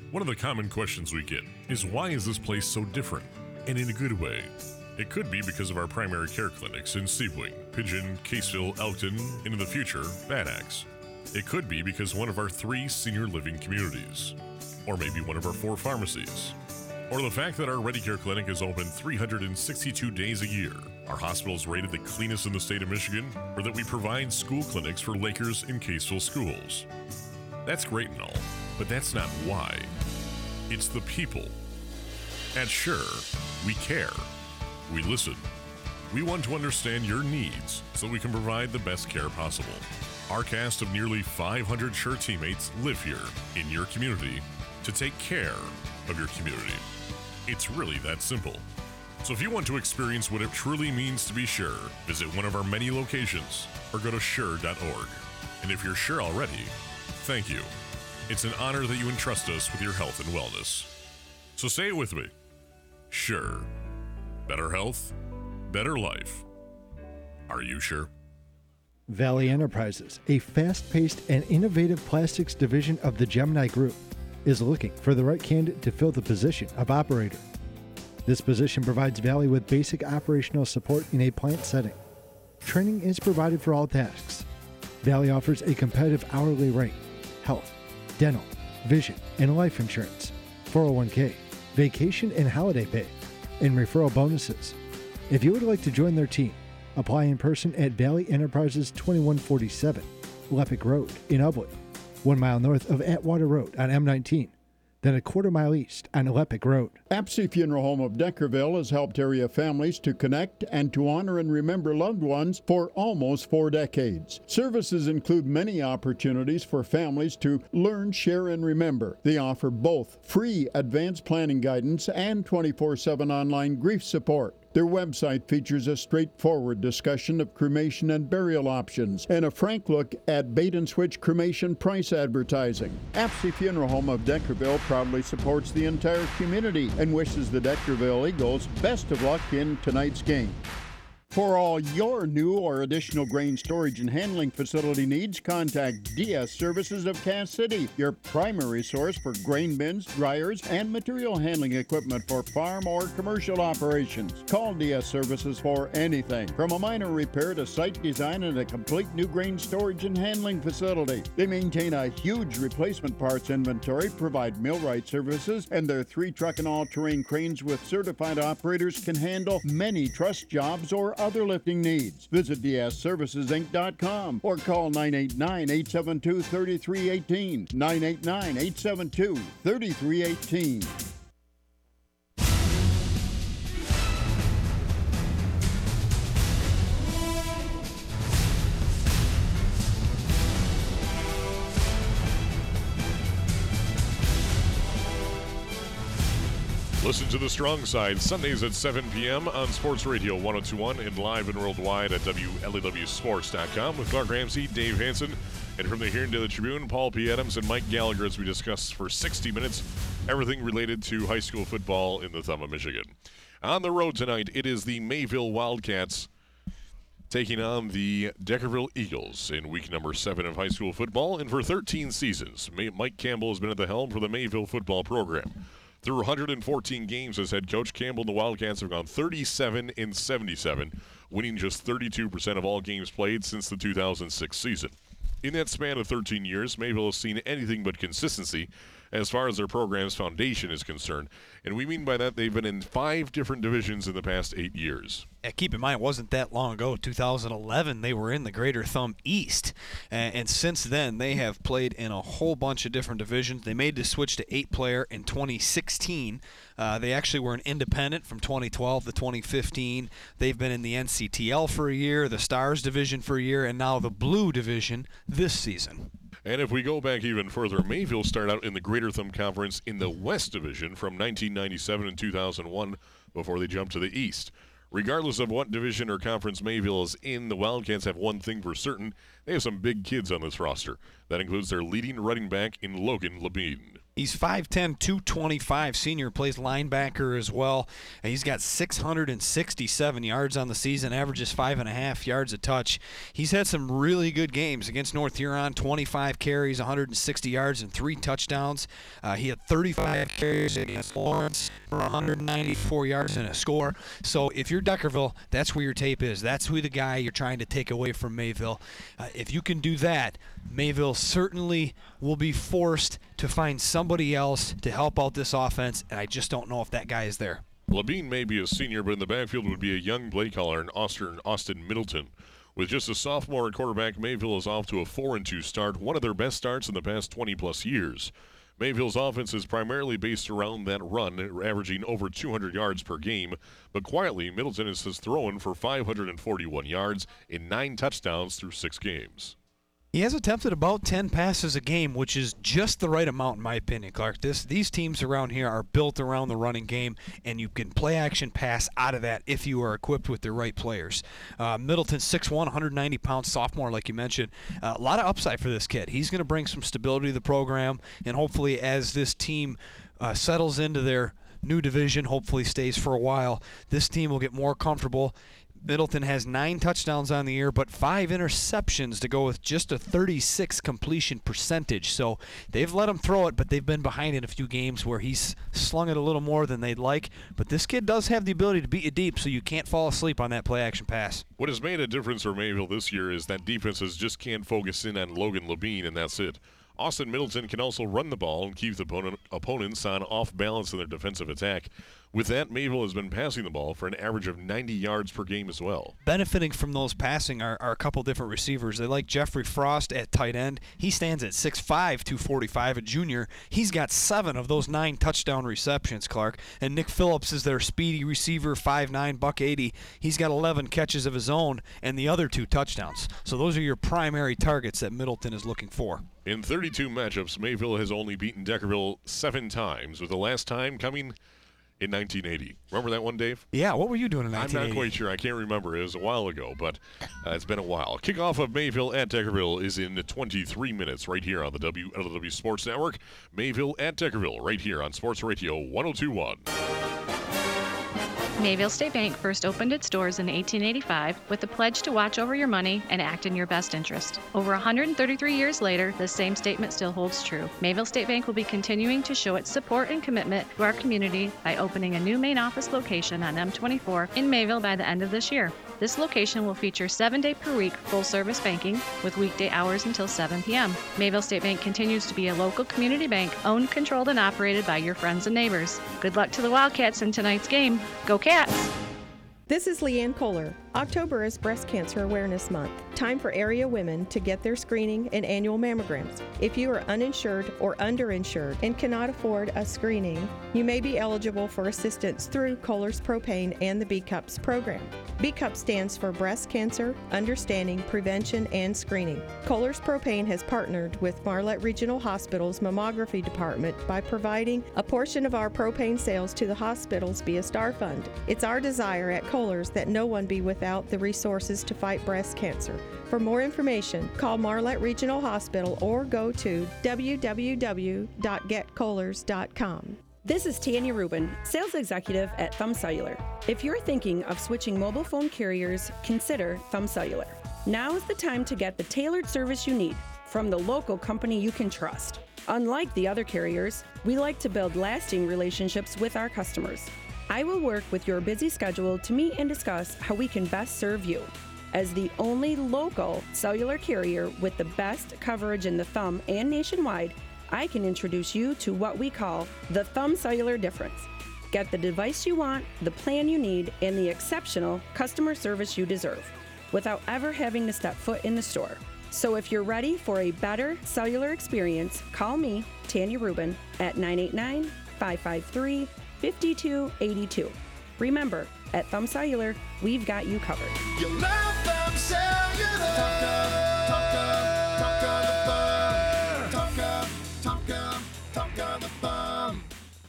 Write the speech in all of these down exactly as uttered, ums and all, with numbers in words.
One of the common questions we get is, why is this place so different? And in a good way. It could be because of our primary care clinics in Sebring, Pigeon, Caseville, Elkton, and in the future, Bad Axe. It could be because one of our three senior living communities. Or maybe one of our four pharmacies. Or the fact that our ReadyCare clinic is open three hundred sixty-two days a year, our hospital is rated the cleanest in the state of Michigan, or that we provide school clinics for Lakers and Caseville schools. That's great and all, but that's not why. It's the people. At Sure, we care. We listen. We want to understand your needs so we can provide the best care possible. Our cast of nearly five hundred Sure teammates live here in your community to take care of your community. It's really that simple. So if you want to experience what it truly means to be Sure, visit one of our many locations or go to sure dot org. And if you're Sure already, thank you. It's an honor that you entrust us with your health and wellness. So say it with me. Sure. Better health, better life. Are you sure? Valley Enterprises, a fast-paced and innovative plastics division of the Gemini Group, is looking for the right candidate to fill the position of operator. This position provides Valley with basic operational support in a plant setting. Training is provided for all tasks. Valley offers a competitive hourly rate, health, dental, vision, and life insurance, four oh one k, vacation and holiday pay, and referral bonuses. If you would like to join their team, apply in person at Valley Enterprises twenty-one forty-seven, Lepic Road in Ubly, one mile north of Atwater Road on M nineteen, then a quarter mile east on Lepic Road. Apsey Funeral Home of Deckerville has helped area families to connect and to honor and remember loved ones for almost four decades. Services include many opportunities for families to learn, share, and remember. They offer both free advanced planning guidance and twenty-four seven online grief support. Their website features a straightforward discussion of cremation and burial options and a frank look at bait-and-switch cremation price advertising. Apsey Funeral Home of Deckerville proudly supports the entire community and wishes the Deckerville Eagles best of luck in tonight's game. For all your new or additional grain storage and handling facility needs, contact D S Services of Cass City, your primary source for grain bins, dryers, and material handling equipment for farm or commercial operations. Call D S Services for anything, from a minor repair to site design and a complete new grain storage and handling facility. They maintain a huge replacement parts inventory, provide millwright services, and their three truck and all-terrain cranes with certified operators can handle many truss jobs or other lifting needs. Visit D S services inc dot com or call nine eight nine, eight seven two, three three one eight, nine eight nine, eight seven two, three three one eight. Listen to The Strong Side Sundays at seven p.m. on Sports Radio one oh two point one and live and worldwide at W L E W sports dot com with Clark Ramsey, Dave Hanson, and from the Here and Daily Tribune, Paul P. Adams and Mike Gallagher as we discuss for sixty minutes everything related to high school football in the thumb of Michigan. On the road tonight, it is the Mayville Wildcats taking on the Deckerville Eagles in week number seven of high school football, and for thirteen seasons, Mike Campbell has been at the helm for the Mayville football program. Through one hundred fourteen games as head coach, Campbell and the Wildcats have gone thirty-seven and seventy-seven, winning just thirty-two percent of all games played since the two thousand six season. In that span of thirteen years, Mayville has seen anything but consistency as far as their program's foundation is concerned. And we mean by that they've been in five different divisions in the past eight years. Yeah, keep in mind, it wasn't that long ago. two thousand eleven, they were in the Greater Thumb East. And, and since then, they have played in a whole bunch of different divisions. They made the switch to eight-player in twenty sixteen. Uh, they actually were an independent from twenty twelve to twenty fifteen. They've been in the N C T L for a year, the Stars division for a year, and now the Blue division this season. And if we go back even further, Mayville started out in the Greater Thumb Conference in the West Division from nineteen ninety-seven and two thousand one before they jumped to the East. Regardless of what division or conference Mayville is in, the Wildcats have one thing for certain. They have some big kids on this roster. That includes their leading running back in Logan Labine. He's five ten, two twenty-five, senior, plays linebacker as well. And he's got six hundred sixty-seven yards on the season, averages five and a half yards a touch. He's had some really good games against North Huron, twenty-five carries, one hundred sixty yards, and three touchdowns. Uh, he had thirty-five carries against Lawrence for one hundred ninety-four yards and a score. So if you're Deckerville, that's where your tape is. That's who the guy you're trying to take away from Mayville. Uh, if you can do that, Mayville certainly will be forced to find somebody else to help out this offense, and I just don't know if that guy is there. Labine may be a senior, but in the backfield would be a young play caller in Austin, Austin Middleton. With just a sophomore at quarterback, Mayville is off to a four and two start, one of their best starts in the past twenty-plus years. Mayville's offense is primarily based around that run, averaging over two hundred yards per game, but quietly, Middleton is throwing for five hundred forty-one yards in nine touchdowns through six games. He has attempted about ten passes a game, which is just the right amount in my opinion, Clark. This, these teams around here are built around the running game, and you can play action pass out of that if you are equipped with the right players. Uh, Middleton, six one, one hundred ninety pounds, sophomore, like you mentioned. Uh, a lot of upside for this kid. He's going to bring some stability to the program, and hopefully as this team uh, settles into their new division, hopefully stays for a while, this team will get more comfortable. Middleton has nine touchdowns on the year, but five interceptions to go with just a thirty-six completion percentage. So they've let him throw it, but they've been behind in a few games where he's slung it a little more than they'd like. But this kid does have the ability to beat you deep, so you can't fall asleep on that play-action pass. What has made a difference for Mayville this year is that defenses just can't focus in on Logan Labine, and that's it. Austin Middleton can also run the ball and keep the opponent, opponents on off balance in their defensive attack. With that, Mayville has been passing the ball for an average of ninety yards per game as well. Benefiting from those passing are, are a couple different receivers. They like Jeffrey Frost at tight end. He stands at six five, two forty-five, a junior. He's got seven of those nine touchdown receptions, Clark. And Nick Phillips is their speedy receiver, five nine, buck eighty. He's got eleven catches of his own and the other two touchdowns. So those are your primary targets that Middleton is looking for. In thirty-two matchups, Mayville has only beaten Deckerville seven times, with the last time coming in nineteen eighty. Remember that one, Dave? Yeah, what were you doing in nineteen eighty? I'm not quite sure. I can't remember. It was a while ago, but uh, it's been a while. Kickoff of Mayville at Deckerville is in twenty-three minutes right here on the W L W Sports Network. Mayville at Deckerville right here on Sports Radio one oh two point one. Mayville State Bank first opened its doors in eighteen eighty-five with the pledge to watch over your money and act in your best interest. Over one hundred thirty-three years later, the same statement still holds true. Mayville State Bank will be continuing to show its support and commitment to our community by opening a new main office location on M twenty-four in Mayville by the end of this year. This location will feature seven day per week full-service banking with weekday hours until seven p.m. Mayville State Bank continues to be a local community bank owned, controlled, and operated by your friends and neighbors. Good luck to the Wildcats in tonight's game. Go Cats! This is Leanne Kohler. October is Breast Cancer Awareness Month. Time for area women to get their screening and annual mammograms. If you are uninsured or underinsured and cannot afford a screening, you may be eligible for assistance through Kohler's Propane and the B CUPS program. B CUPS stands for Breast Cancer, Understanding, Prevention, and Screening. Kohler's Propane has partnered with Marlette Regional Hospital's Mammography Department by providing a portion of our propane sales to the hospitals via Star Fund. It's our desire at Kohler's that no one be without the resources to fight breast cancer. For more information, call Marlette Regional Hospital or go to w w w dot get kohlers dot com. This is Tanya Rubin, sales executive at Thumb Cellular. If you're thinking of switching mobile phone carriers, consider Thumb Cellular. Now is the time to get the tailored service you need from the local company you can trust. Unlike the other carriers, we like to build lasting relationships with our customers. I will work with your busy schedule to meet and discuss how we can best serve you. As the only local cellular carrier with the best coverage in the Thumb and nationwide, I can introduce you to what we call the Thumb Cellular difference. Get the device you want, the plan you need, and the exceptional customer service you deserve without ever having to step foot in the store. So if you're ready for a better cellular experience, call me, Tanya Rubin, at nine eight nine, five five three, five two eight two. Remember, at Thumb Cellular, we've got you covered. You love Thumb Cellular. Talk up, talk up, talk of the thumb. Talk up, talk up, talk of the thumb.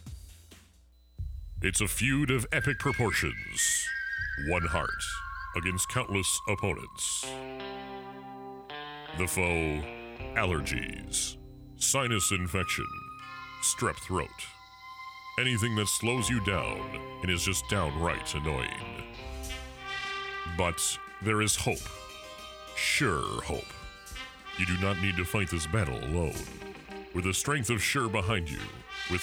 It's a feud of epic proportions. One heart against countless opponents. The foe allergies, sinus infection, strep throat, anything that slows you down and is just downright annoying. But there is hope. Sure hope. You do not need to fight this battle alone. With the strength of Sure behind you,